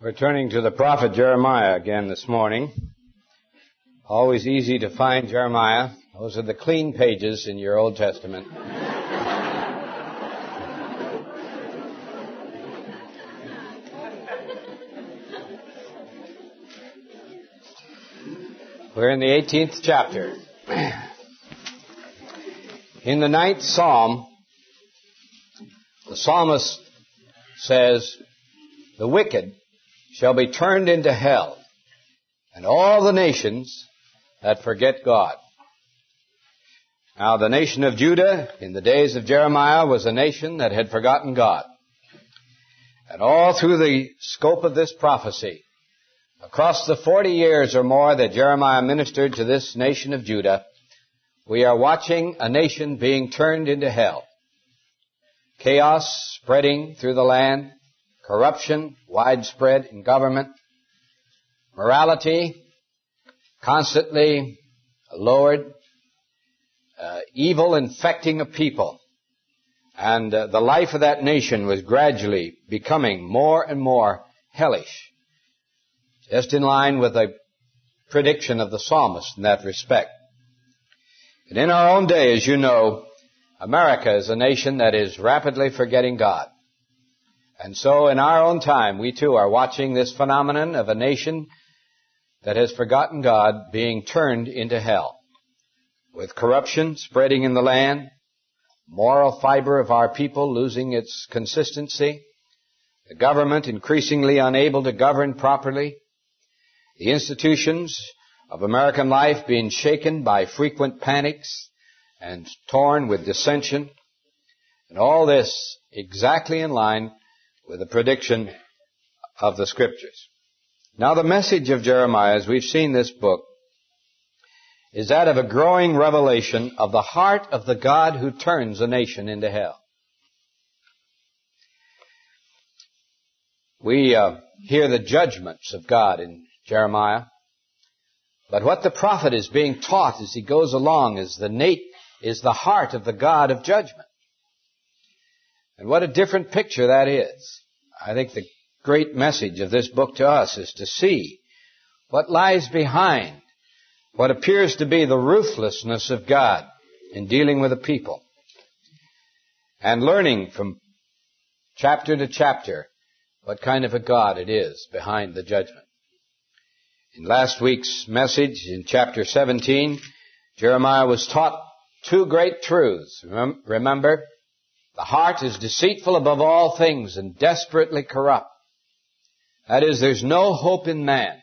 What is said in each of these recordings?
We're turning to the prophet Jeremiah again this morning. Always easy to find Jeremiah. Those are the clean pages in your Old Testament. We're in the 18th chapter. In the 9th Psalm, the psalmist says, "The wicked shall be turned into hell, and all the nations that forget God." Now, the nation of Judah in the days of Jeremiah was a nation that had forgotten God. And all through the scope of this prophecy, across the 40 years or more that Jeremiah ministered to this nation of Judah, we are watching a nation being turned into hell. Chaos spreading through the land, corruption widespread in government, morality constantly lowered, evil infecting a people. And the life of that nation was gradually becoming more and more hellish, just in line with the prediction of the psalmist in that respect. And in our own day, as you know, America is a nation that is rapidly forgetting God. And so in our own time, we too are watching this phenomenon of a nation that has forgotten God being turned into hell, with corruption spreading in the land, moral fiber of our people losing its consistency, the government increasingly unable to govern properly, the institutions of American life being shaken by frequent panics and torn with dissension, and all this exactly in line with the prediction of the Scriptures. Now, the message of Jeremiah, as we've seen this book, is that of a growing revelation of the heart of the God who turns a nation into hell. We hear the judgments of God in Jeremiah, but what the prophet is being taught as he goes along is the heart of the God of judgment. And what a different picture that is. I think the great message of this book to us is to see what lies behind what appears to be the ruthlessness of God in dealing with the people, and learning from chapter to chapter what kind of a God it is behind the judgment. In last week's message, in chapter 17, Jeremiah was taught two great truths. Remember, the heart is deceitful above all things and desperately corrupt. That is, there's no hope in man.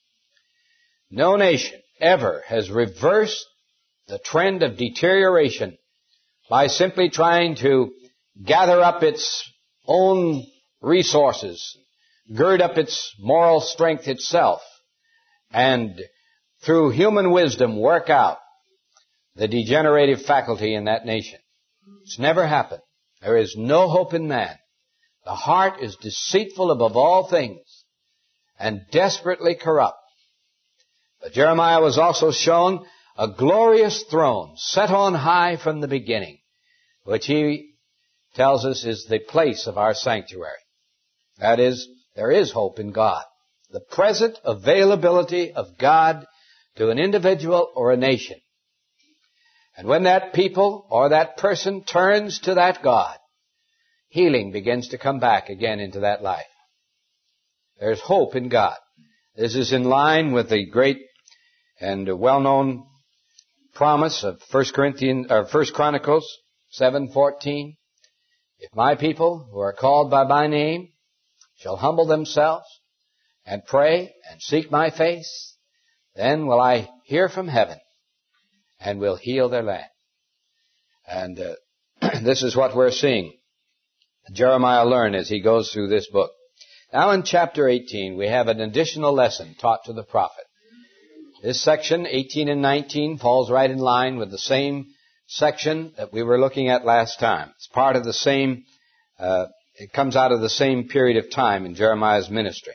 No nation ever has reversed the trend of deterioration by simply trying to gather up its own resources, gird up its moral strength itself, and through human wisdom work out the degenerative faculty in that nation. It's never happened. There is no hope in man. The heart is deceitful above all things and desperately corrupt. But Jeremiah was also shown a glorious throne set on high from the beginning, which he tells us is the place of our sanctuary. That is, there is hope in God. The present availability of God to an individual or a nation. And when that people or that person turns to that God, healing begins to come back again into that life. There's hope in God. This is in line with the great and well-known promise of 1 Chronicles 7:14. "If my people who are called by my name shall humble themselves and pray and seek my face, then will I hear from heaven and will heal their land." And this is what we're seeing Jeremiah learn as he goes through this book. Now in chapter 18, we have an additional lesson taught to the prophet. This section, 18 and 19, falls right in line with the same section that we were looking at last time. It's part of the same, it comes out of the same period of time in Jeremiah's ministry.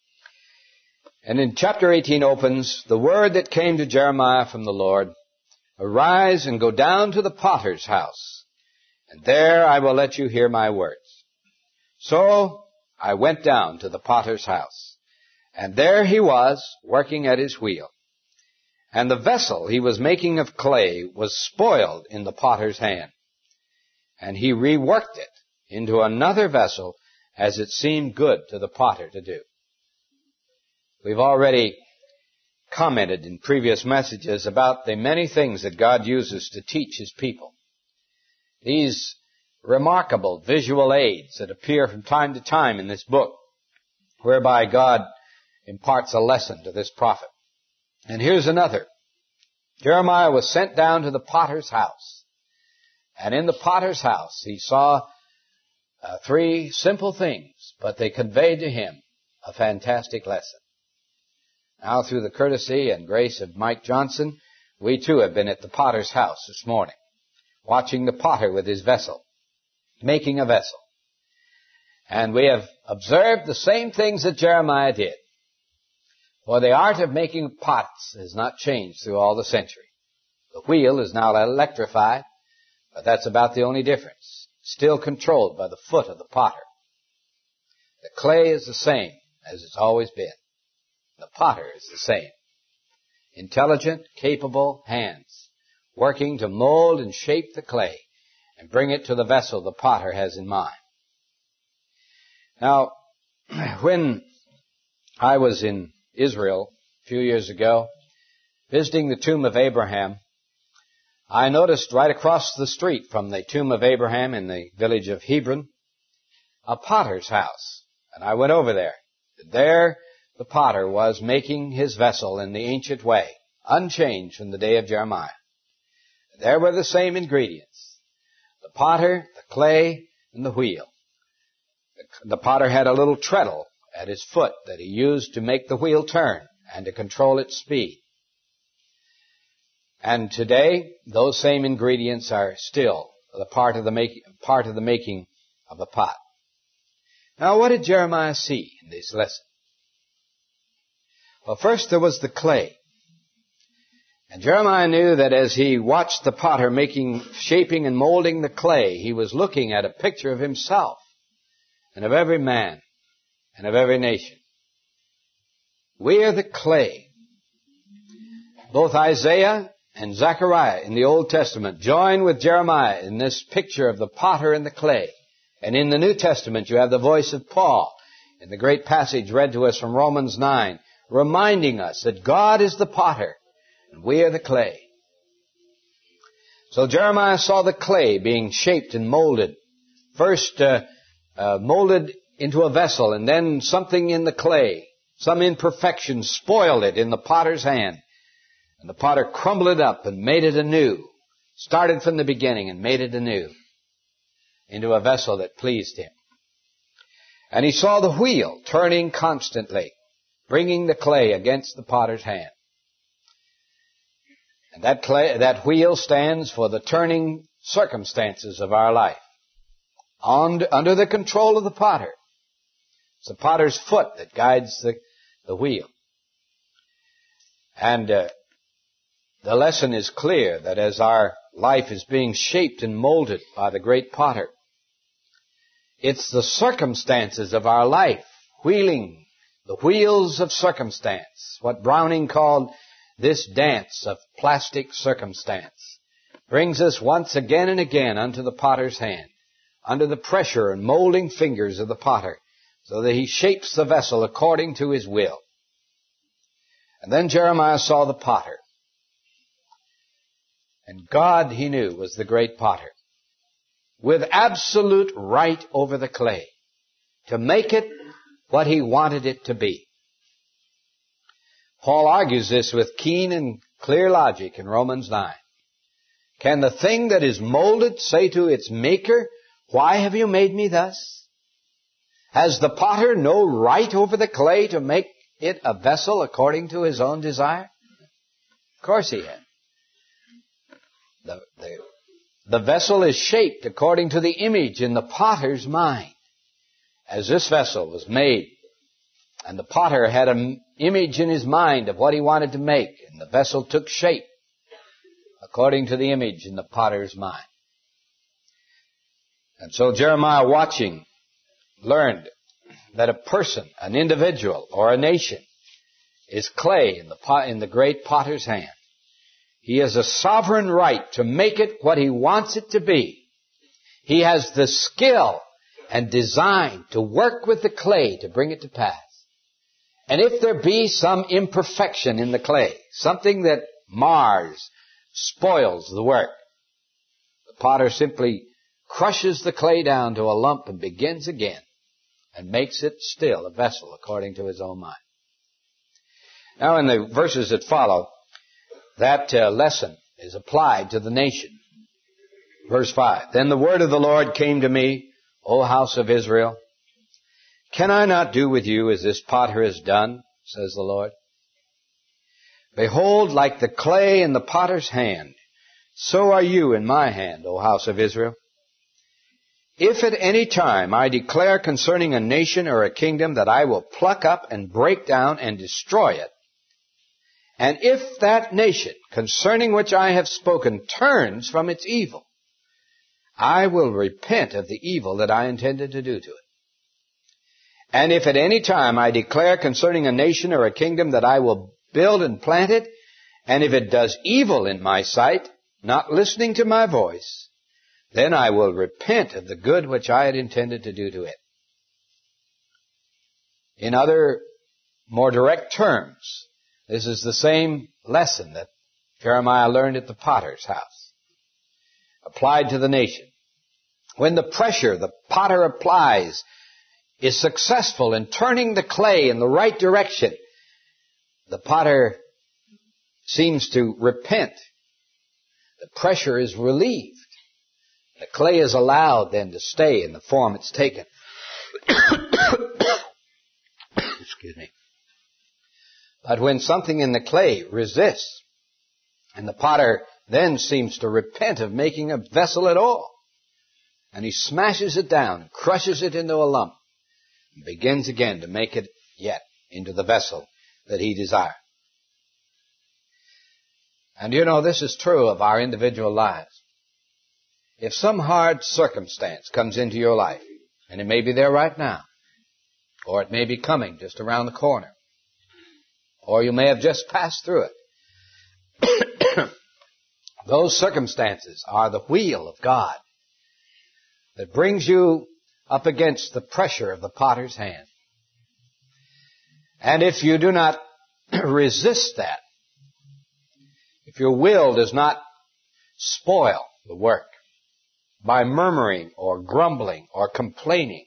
And in chapter 18 opens, "The word that came to Jeremiah from the Lord, arise and go down to the potter's house, and there I will let you hear my words. So I went down to the potter's house. And there he was, working at his wheel. And the vessel he was making of clay was spoiled in the potter's hand. And he reworked it into another vessel as it seemed good to the potter to do. We've already commented in previous messages about the many things that God uses to teach His people. These remarkable visual aids that appear from time to time in this book, whereby God imparts a lesson to this prophet. And here's another. Jeremiah was sent down to the potter's house. And in the potter's house he saw three simple things, but they conveyed to him a fantastic lesson. Now, through the courtesy and grace of Mike Johnson, we too have been at the potter's house this morning, watching the potter with his vessel, making a vessel. And we have observed the same things that Jeremiah did. For the art of making pots has not changed through all the century. The wheel is now electrified, but that's about the only difference. Still controlled by the foot of the potter. The clay is the same as it's always been. The potter is the same. Intelligent, capable hands, working to mold and shape the clay and bring it to the vessel the potter has in mind. Now, when I was in Israel a few years ago, visiting the tomb of Abraham, I noticed right across the street from the tomb of Abraham in the village of Hebron, a potter's house. And I went over there. There the potter was making his vessel in the ancient way, unchanged from the day of Jeremiah. There were the same ingredients. The potter, the clay, and the wheel. The potter had a little treadle at his foot that he used to make the wheel turn and to control its speed. And today, those same ingredients are still the part of the making of the pot. Now, what did Jeremiah see in this lesson? Well, first there was the clay. And Jeremiah knew that as he watched the potter shaping and molding the clay, he was looking at a picture of himself and of every man and of every nation. We are the clay. Both Isaiah and Zechariah in the Old Testament join with Jeremiah in this picture of the potter and the clay. And in the New Testament you have the voice of Paul in the great passage read to us from Romans 9, reminding us that God is the potter and we are the clay. So Jeremiah saw the clay being shaped and molded. First molded into a vessel, and then something in the clay, some imperfection, spoiled it in the potter's hand. And the potter crumbled it up and made it anew, started from the beginning and made it anew into a vessel that pleased him. And he saw the wheel turning constantly, bringing the clay against the potter's hand. And that wheel stands for the turning circumstances of our life, under the control of the potter. It's the potter's foot that guides the wheel. And the lesson is clear that as our life is being shaped and molded by the great potter, it's the circumstances of our life wheeling, the wheels of circumstance, what Browning called this dance of plastic circumstance, brings us once again and again unto the potter's hand, under the pressure and molding fingers of the potter, so that he shapes the vessel according to his will. And then Jeremiah saw the potter. And God, he knew, was the great potter, with absolute right over the clay, to make it what he wanted it to be. Paul argues this with keen and clear logic in Romans 9. Can the thing that is molded say to its maker, why have you made me thus? Has the potter no right over the clay to make it a vessel according to his own desire? Of course he has. The vessel is shaped according to the image in the potter's mind. As this vessel was made, and the potter had an image in his mind of what he wanted to make, and the vessel took shape according to the image in the potter's mind. And so Jeremiah, watching, learned that a person, an individual, or a nation is clay in the great potter's hand. He has a sovereign right to make it what he wants it to be. He has the skill and design to work with the clay to bring it to pass. And if there be some imperfection in the clay, something that mars, spoils the work, the potter simply crushes the clay down to a lump and begins again and makes it still a vessel according to his own mind. Now in the verses that follow, that lesson is applied to the nation. Verse 5, Then the word of the Lord came to me, O house of Israel. Can I not do with you as this potter has done, says the Lord? Behold, like the clay in the potter's hand, so are you in my hand, O house of Israel. If at any time I declare concerning a nation or a kingdom that I will pluck up and break down and destroy it, and if that nation concerning which I have spoken turns from its evil, I will repent of the evil that I intended to do to it. And if at any time I declare concerning a nation or a kingdom that I will build and plant it, and if it does evil in my sight, not listening to my voice, then I will repent of the good which I had intended to do to it. In other, more direct terms, this is the same lesson that Jeremiah learned at the potter's house, applied to the nation. When the pressure the potter applies is successful in turning the clay in the right direction, the potter seems to repent. The pressure is relieved. The clay is allowed then to stay in the form it's taken. Excuse me. But when something in the clay resists, and the potter then seems to repent of making a vessel at all, and he smashes it down, crushes it into a lump, and begins again to make it yet into the vessel that he desired. And you know, this is true of our individual lives. If some hard circumstance comes into your life, and it may be there right now, or it may be coming just around the corner, or you may have just passed through it, those circumstances are the wheel of God that brings you up against the pressure of the potter's hand. And if you do not resist that, if your will does not spoil the work by murmuring or grumbling or complaining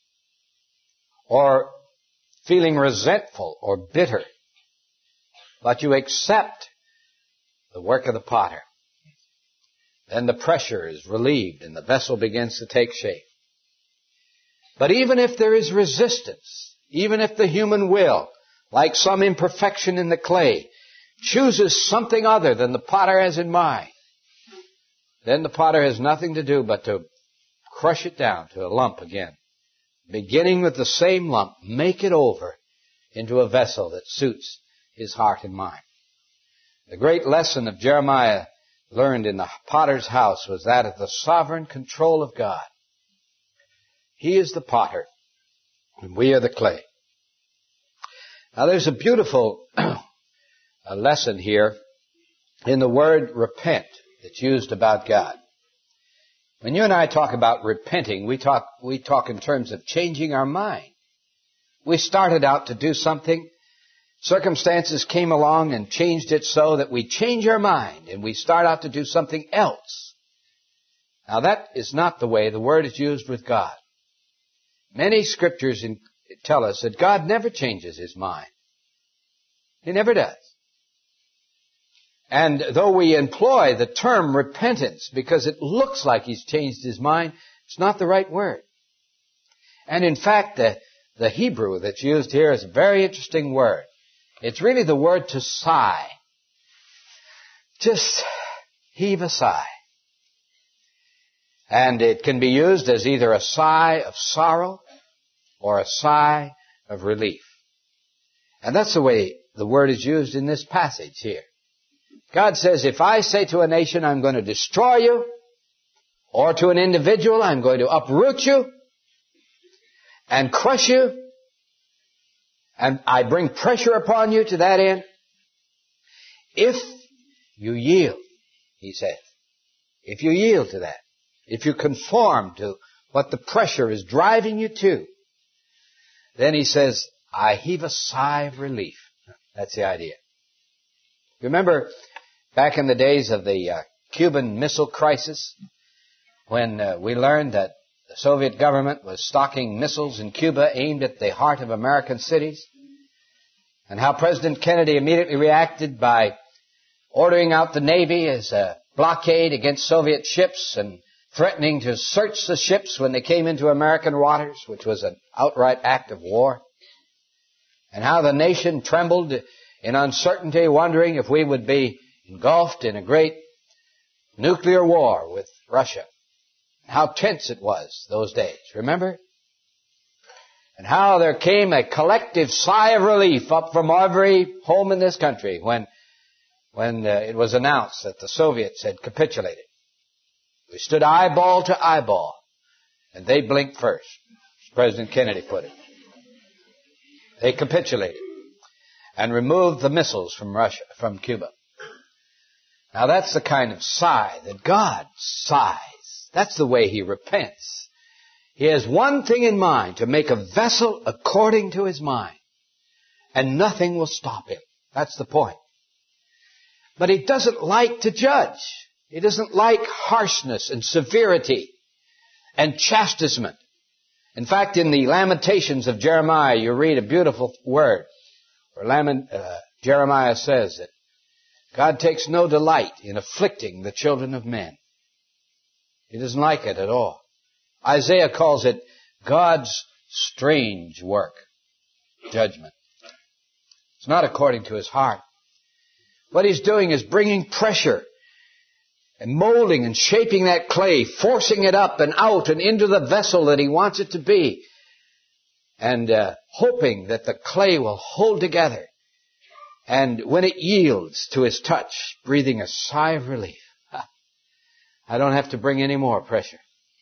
or feeling resentful or bitter, but you accept the work of the potter, then the pressure is relieved and the vessel begins to take shape. But even if there is resistance, even if the human will, like some imperfection in the clay, chooses something other than the potter has in mind, then the potter has nothing to do but to crush it down to a lump again. Beginning with the same lump, make it over into a vessel that suits his heart and mind. The great lesson of Jeremiah learned in the potter's house was that of the sovereign control of God. He is the potter, and we are the clay. Now there's a beautiful lesson here in the word repent that's used about God. When you and I talk about repenting, we talk in terms of changing our mind. We started out to do something. Circumstances came along and changed it so that we change our mind and we start out to do something else. Now that is not the way the word is used with God. Many scriptures tell us that God never changes his mind. He never does. And though we employ the term repentance because it looks like he's changed his mind, it's not the right word. And in fact, the Hebrew that's used here is a very interesting word. It's really the word to sigh. Just heave a sigh. And it can be used as either a sigh of sorrow or a sigh of relief. And that's the way the word is used in this passage here. God says, if I say to a nation, I'm going to destroy you, or to an individual, I'm going to uproot you and crush you, And I bring pressure upon you to that end. If you yield, he says, if you yield to that, if you conform to what the pressure is driving you to, then he says, I heave a sigh of relief. That's the idea. Remember back in the days of the Cuban Missile Crisis, when we learned that the Soviet government was stocking missiles in Cuba aimed at the heart of American cities, and how President Kennedy immediately reacted by ordering out the Navy as a blockade against Soviet ships and threatening to search the ships when they came into American waters, which was an outright act of war. And how the nation trembled in uncertainty, wondering if we would be engulfed in a great nuclear war with Russia. How tense it was those days, remember? And how there came a collective sigh of relief up from every home in this country when it was announced that the Soviets had capitulated. We stood eyeball to eyeball, and they blinked first, as President Kennedy put it. They capitulated and removed the missiles from Russia, from Cuba. Now that's the kind of sigh that God sighs. That's the way he repents. He has one thing in mind, to make a vessel according to his mind. And nothing will stop him. That's the point. But he doesn't like to judge. He doesn't like harshness and severity and chastisement. In fact, in the Lamentations of Jeremiah, you read a beautiful word where Jeremiah says that God takes no delight in afflicting the children of men. He doesn't like it at all. Isaiah calls it God's strange work, judgment. It's not according to his heart. What he's doing is bringing pressure and molding and shaping that clay, forcing it up and out and into the vessel that he wants it to be, and hoping that the clay will hold together. And when it yields to his touch, breathing a sigh of relief. I don't have to bring any more pressure.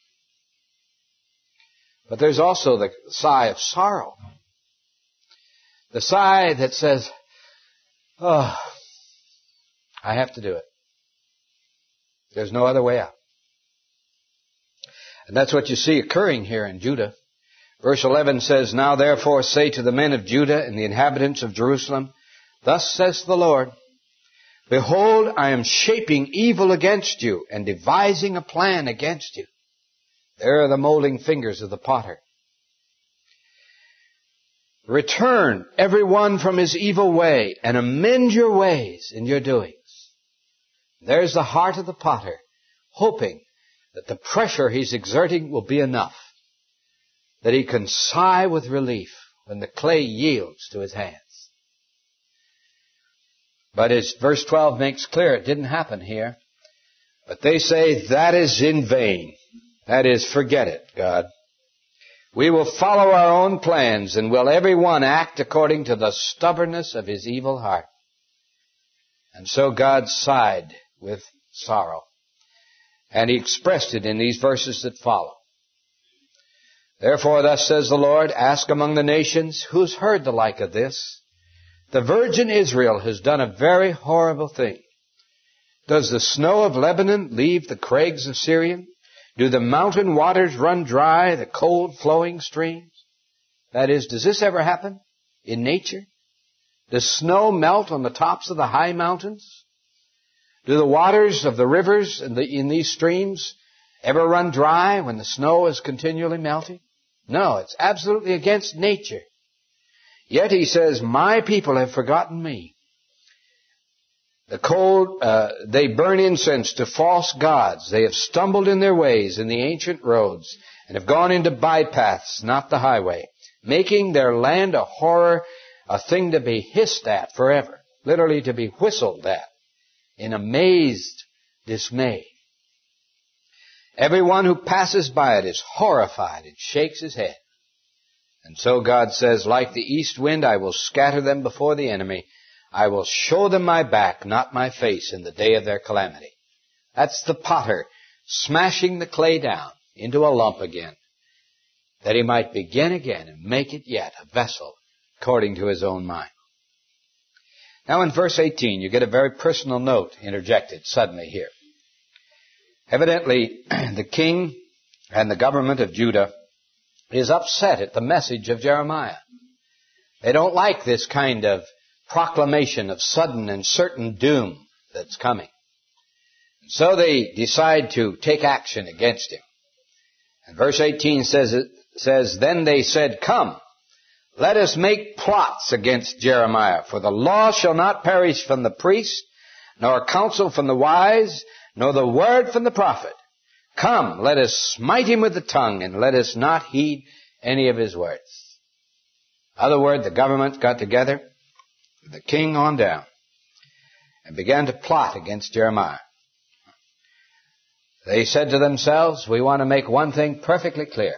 But there's also the sigh of sorrow. The sigh that says, oh, I have to do it. There's no other way out. And that's what you see occurring here in Judah. Verse 11 says, Now therefore say to the men of Judah and the inhabitants of Jerusalem, Thus says the Lord, Behold, I am shaping evil against you and devising a plan against you. There are the molding fingers of the potter. Return every one from his evil way and amend your ways in your doings. There's the heart of the potter, hoping that the pressure he's exerting will be enough, that he can sigh with relief when the clay yields to his hands. But as verse 12 makes clear, it didn't happen here. But they say, that is in vain. That is, forget it, God. We will follow our own plans, and will every one act according to the stubbornness of his evil heart. And so God sighed with sorrow. And he expressed it in these verses that follow. Therefore, thus says the Lord, Ask among the nations, who's heard the like of this? The virgin Israel has done a very horrible thing. Does the snow of Lebanon leave the crags of Syrian? Do the mountain waters run dry, the cold flowing streams? That is, does this ever happen in nature? Does snow melt on the tops of the high mountains? Do the waters of the rivers in these streams ever run dry when the snow is continually melting? No, it's absolutely against nature. Yet he says, My people have forgotten me. The cold, they burn incense to false gods. They have stumbled in their ways in the ancient roads and have gone into bypaths, not the highway, making their land a horror, a thing to be hissed at forever, literally to be whistled at in amazed dismay. Everyone who passes by it is horrified and shakes his head. And so God says, like the east wind, I will scatter them before the enemy. I will show them my back, not my face, in the day of their calamity. That's the potter smashing the clay down into a lump again, that he might begin again and make it yet a vessel according to his own mind. Now in verse 18, you get a very personal note interjected suddenly here. Evidently, the king and the government of Judah is upset at the message of Jeremiah. They don't like this kind of proclamation of sudden and certain doom that's coming. So they decide to take action against him. And verse 18 says, Then they said, Come, let us make plots against Jeremiah, for the law shall not perish from the priest, nor counsel from the wise, nor the word from the prophet. Come, let us smite him with the tongue, and let us not heed any of his words. In other words, the government got together, the king on down, and began to plot against Jeremiah. They said to themselves, we want to make one thing perfectly clear.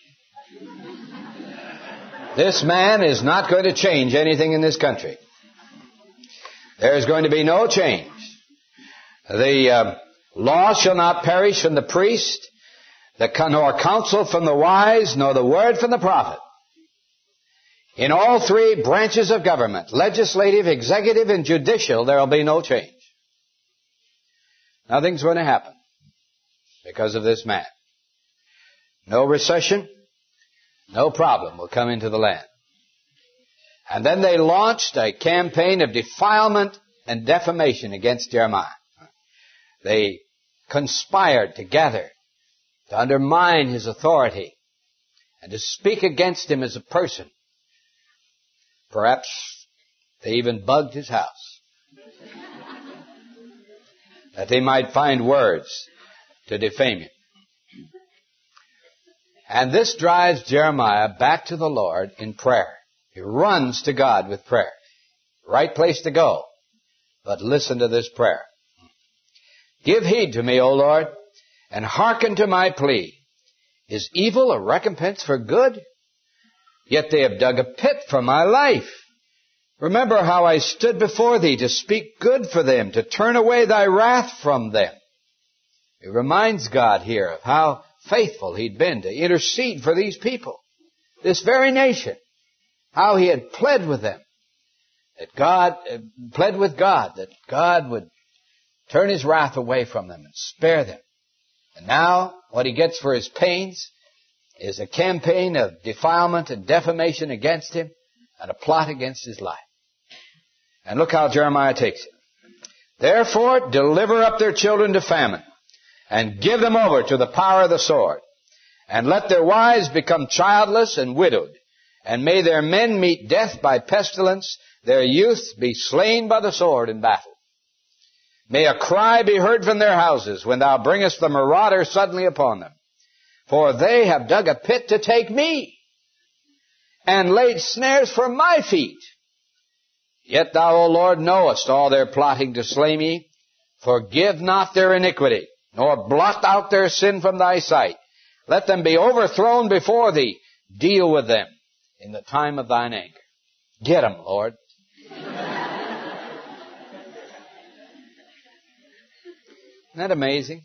This man is not going to change anything in this country. There is going to be no change. The law shall not perish from the priest, nor counsel from the wise, nor the word from the prophet. In all three branches of government, legislative, executive, and judicial, there will be no change. Nothing's going to happen because of this man. No recession, no problem will come into the land. And then they launched a campaign of defilement and defamation against Jeremiah. They conspired together to undermine his authority and to speak against him as a person. Perhaps they even bugged his house that they might find words to defame him. And this drives Jeremiah back to the Lord in prayer. He runs to God with prayer. Right place to go. But listen to this prayer. Give heed to me, O Lord, and hearken to my plea. Is evil a recompense for good? Yet they have dug a pit for my life. Remember how I stood before thee to speak good for them, to turn away thy wrath from them. It reminds God here of how faithful he'd been to intercede for these people, this very nation, how he had pled with them, that God would turn his wrath away from them and spare them. And now what he gets for his pains is a campaign of defilement and defamation against him and a plot against his life. And look how Jeremiah takes it. Therefore, deliver up their children to famine and give them over to the power of the sword. And let their wives become childless and widowed. And may their men meet death by pestilence, their youth be slain by the sword in battle. May a cry be heard from their houses when thou bringest the marauder suddenly upon them. For they have dug a pit to take me, and laid snares for my feet. Yet thou, O Lord, knowest all their plotting to slay me. Forgive not their iniquity, nor blot out their sin from thy sight. Let them be overthrown before thee. Deal with them in the time of thine anger. Get them, Lord. Isn't that amazing?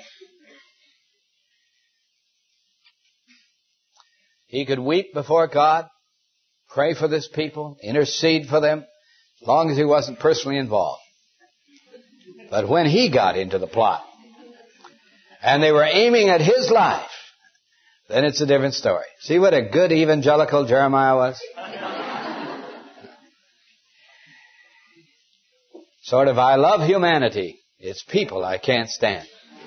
He could weep before God, pray for this people, intercede for them, as long as he wasn't personally involved. But when he got into the plot, and they were aiming at his life, then it's a different story. See what a good evangelical Jeremiah was? Sort of, I love humanity. It's people I can't stand.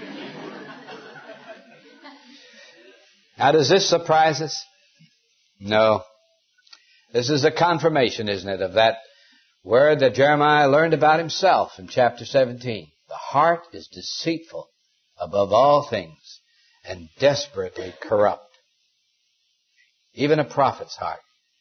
Now, does this surprise us? No. This is a confirmation, isn't it, of that word that Jeremiah learned about himself in chapter 17. The heart is deceitful above all things and desperately corrupt. Even a prophet's heart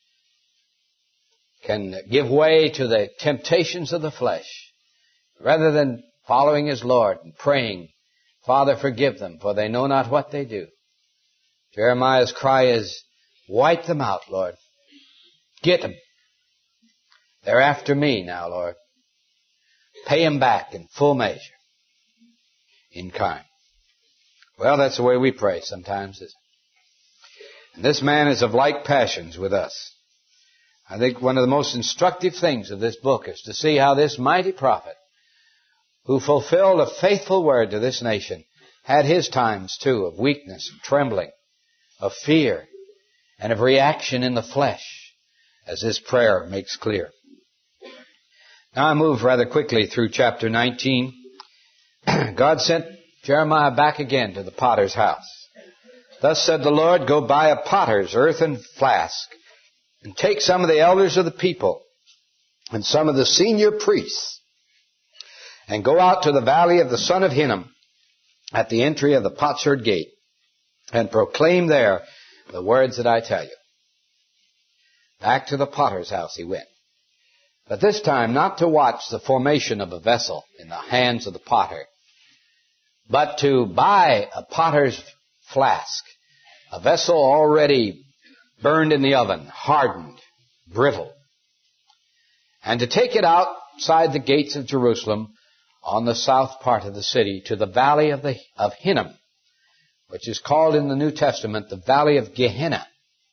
can give way to the temptations of the flesh rather than following his Lord and praying, Father, forgive them, for they know not what they do. Jeremiah's cry is, wipe them out, Lord. Get them. They're after me now, Lord. Pay them back in full measure, in kind. Well, that's the way we pray sometimes, isn't it? And this man is of like passions with us. I think one of the most instructive things of this book is to see how this mighty prophet, who fulfilled a faithful word to this nation, had his times too of weakness and trembling, of fear, and of reaction in the flesh, as this prayer makes clear. Now I move rather quickly through chapter 19. God sent Jeremiah back again to the potter's house. Thus said the Lord, go buy a potter's earthen flask, and take some of the elders of the people, and some of the senior priests, and go out to the valley of the son of Hinnom, at the entry of the potsherd gate, and proclaim there the words that I tell you. Back to the potter's house he went. But this time not to watch the formation of a vessel in the hands of the potter, but to buy a potter's flask, a vessel already burned in the oven, hardened, brittle, and to take it outside the gates of Jerusalem on the south part of the city to the valley of Hinnom, which is called in the New Testament the Valley of Gehenna,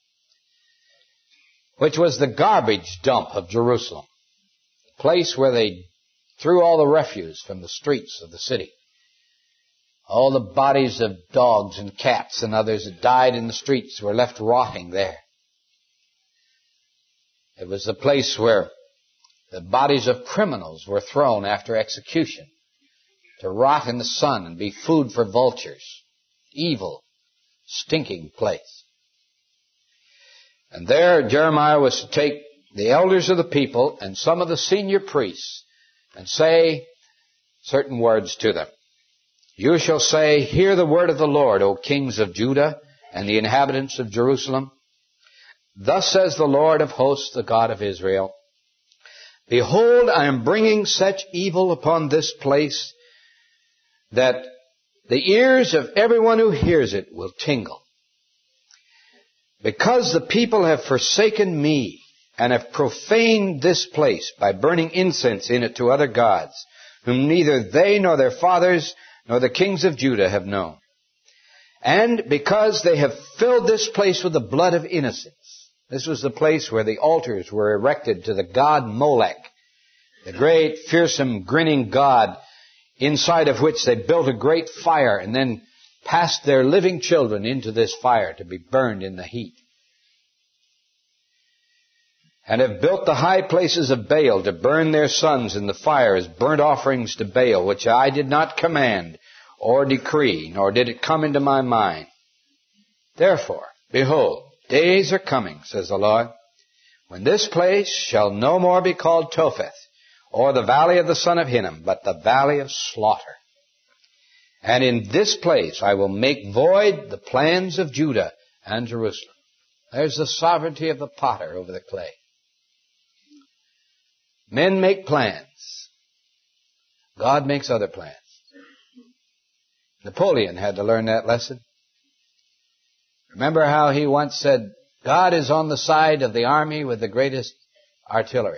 which was the garbage dump of Jerusalem, the place where they threw all the refuse from the streets of the city. All the bodies of dogs and cats and others that died in the streets were left rotting there. It was the place where the bodies of criminals were thrown after execution to rot in the sun and be food for vultures. Evil, stinking place. And there Jeremiah was to take the elders of the people and some of the senior priests and say certain words to them. You shall say, hear the word of the Lord, O kings of Judah and the inhabitants of Jerusalem. Thus says the Lord of hosts, the God of Israel. Behold, I am bringing such evil upon this place that the ears of everyone who hears it will tingle. Because the people have forsaken me and have profaned this place by burning incense in it to other gods, whom neither they nor their fathers nor the kings of Judah have known. And because they have filled this place with the blood of innocents. This was the place where the altars were erected to the god Molech, the great, fearsome, grinning god, inside of which they built a great fire and then passed their living children into this fire to be burned in the heat. And have built the high places of Baal to burn their sons in the fire as burnt offerings to Baal, which I did not command or decree, nor did it come into my mind. Therefore, behold, days are coming, says the Lord, when this place shall no more be called Topheth, or the valley of the son of Hinnom, but the valley of slaughter. And in this place I will make void the plans of Judah and Jerusalem. There's the sovereignty of the potter over the clay. Men make plans. God makes other plans. Napoleon had to learn that lesson. Remember how he once said, God is on the side of the army with the greatest artillery.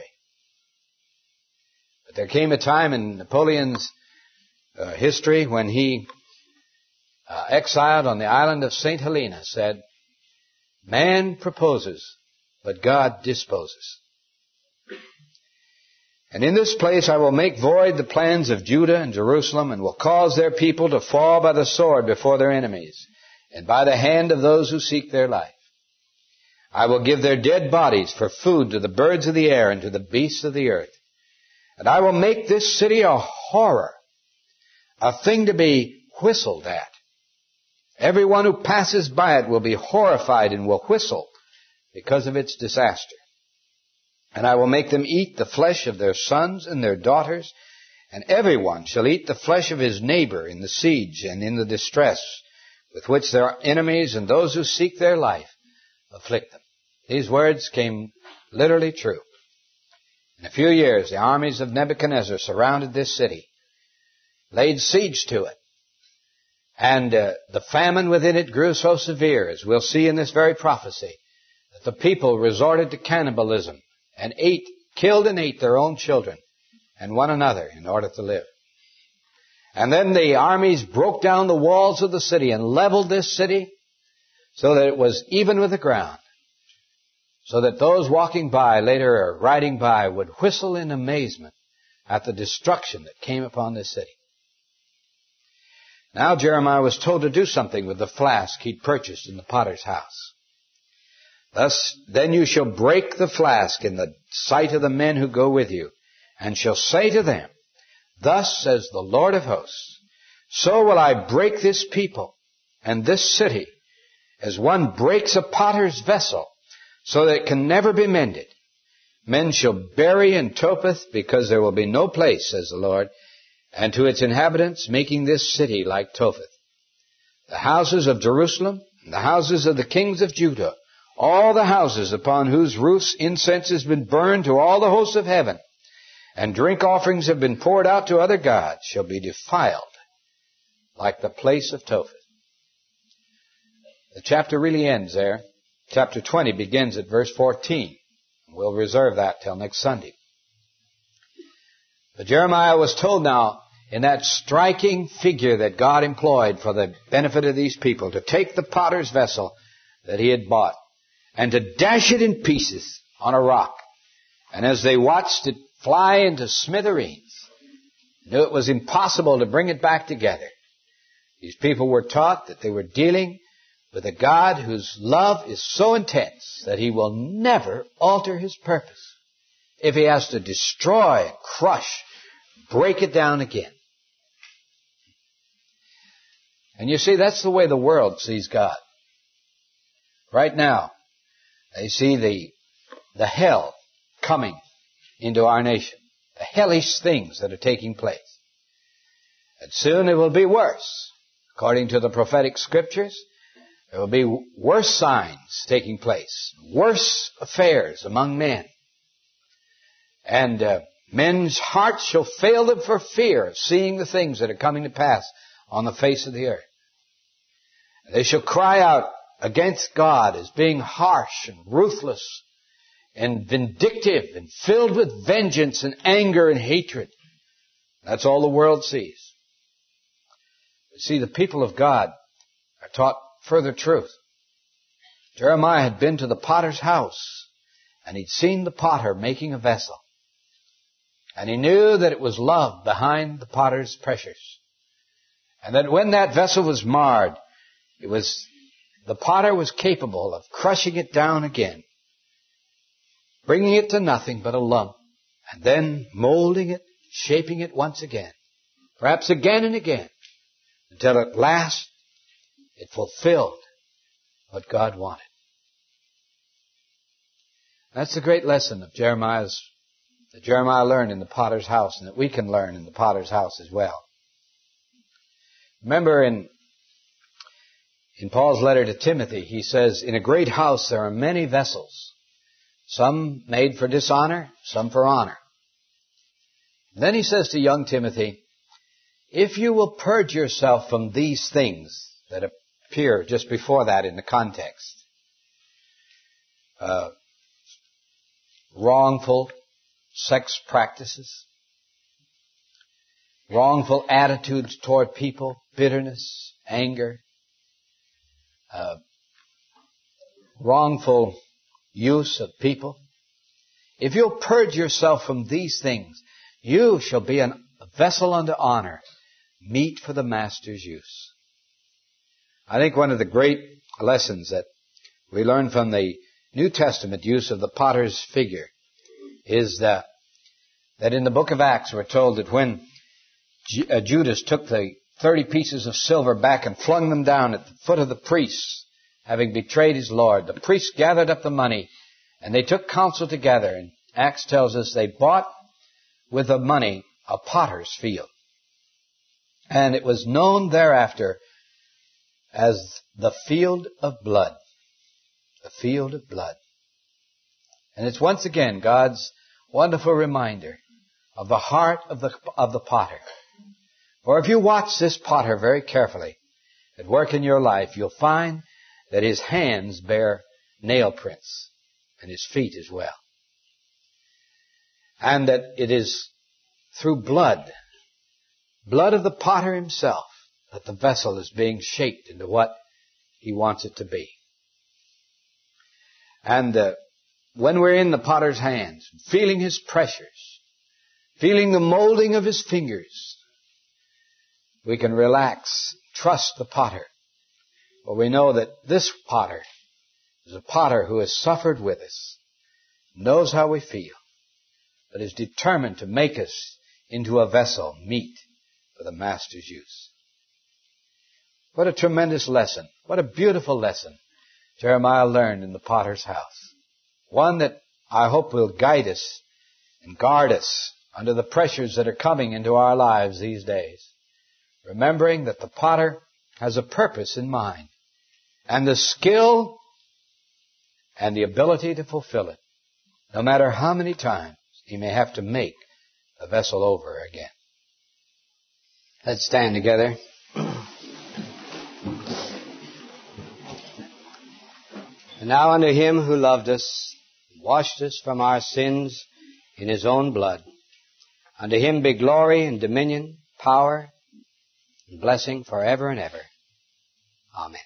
But there came a time in Napoleon's history when he, exiled on the island of St. Helena, said, man proposes, but God disposes. And in this place I will make void the plans of Judah and Jerusalem, and will cause their people to fall by the sword before their enemies, and by the hand of those who seek their life. I will give their dead bodies for food to the birds of the air and to the beasts of the earth. And I will make this city a horror, a thing to be whistled at. Everyone who passes by it will be horrified and will whistle because of its disaster. And I will make them eat the flesh of their sons and their daughters, and everyone shall eat the flesh of his neighbor in the siege and in the distress with which their enemies and those who seek their life afflict them. These words came literally true. In a few years, the armies of Nebuchadnezzar surrounded this city, laid siege to it, and the famine within it grew so severe, as we'll see in this very prophecy, that the people resorted to cannibalism and killed and ate their own children and one another in order to live. And then the armies broke down the walls of the city and leveled this city so that it was even with the ground. so that those walking by later or riding by would whistle in amazement at the destruction that came upon this city. Now Jeremiah was told to do something with the flask he'd purchased in the potter's house. Thus, then you shall break the flask in the sight of the men who go with you, and shall say to them, Thus says the Lord of hosts, so will I break this people and this city, as one breaks a potter's vessel, so that it can never be mended. Men shall bury in Topheth, because there will be no place, says the Lord, and to its inhabitants, making this city like Topheth. The houses of Jerusalem, and the houses of the kings of Judah, all the houses upon whose roofs incense has been burned to all the hosts of heaven, and drink offerings have been poured out to other gods, shall be defiled like the place of Topheth. The chapter really ends there. Chapter 20 begins at verse 14. We'll reserve that till next Sunday. But Jeremiah was told now, in that striking figure that God employed for the benefit of these people, to take the potter's vessel that he had bought and to dash it in pieces on a rock. And as they watched it fly into smithereens, knew it was impossible to bring it back together. These people were taught that they were dealing with a God whose love is so intense that he will never alter his purpose. If he has to destroy, crush, break it down again. And you see, that's the way the world sees God. Right now, they see the hell coming into our nation. The hellish things that are taking place. And soon it will be worse. According to the prophetic scriptures, there will be worse signs taking place. Worse affairs among men. And men's hearts shall fail them for fear of seeing the things that are coming to pass on the face of the earth. They shall cry out against God as being harsh and ruthless and vindictive and filled with vengeance and anger and hatred. That's all the world sees. You see, the people of God are taught further truth. Jeremiah had been to the potter's house, and he'd seen the potter making a vessel. And he knew that it was love behind the potter's pressures. And that when that vessel was marred, the potter was capable of crushing it down again, bringing it to nothing but a lump, and then molding it, shaping it once again, perhaps again and again, until at last it fulfilled what God wanted. That's the great lesson of that Jeremiah learned in the potter's house, and that we can learn in the potter's house as well. Remember in Paul's letter to Timothy, he says, in a great house there are many vessels, some made for dishonor, some for honor. And then he says to young Timothy, if you will purge yourself from these things that appear just before that in the context, wrongful sex practices, wrongful attitudes toward people, bitterness, anger, wrongful use of people. If you'll purge yourself from these things, you shall be a vessel unto honor, meet for the master's use. I think one of the great lessons that we learn from the New Testament use of the potter's figure is that in the book of Acts we're told that when Judas took the 30 pieces of silver back and flung them down at the foot of the priests, having betrayed his Lord, the priests gathered up the money and they took counsel together. And Acts tells us they bought with the money a potter's field. And it was known thereafter as the field of blood. The field of blood. And it's once again God's wonderful reminder of the heart of the potter. For if you watch this potter very carefully at work in your life, you'll find that his hands bear nail prints and his feet as well. And that it is through blood of the potter himself, that the vessel is being shaped into what he wants it to be. And when we're in the potter's hands, feeling his pressures, feeling the molding of his fingers, we can relax, trust the potter. For we know that this potter is a potter who has suffered with us, knows how we feel, but is determined to make us into a vessel meet for the master's use. What a tremendous lesson. What a beautiful lesson Jeremiah learned in the potter's house. One that I hope will guide us and guard us under the pressures that are coming into our lives these days. Remembering that the potter has a purpose in mind and the skill and the ability to fulfill it, no matter how many times he may have to make a vessel over again. Let's stand together. And now unto him who loved us, washed us from our sins in his own blood, unto him be glory and dominion, power and blessing forever and ever.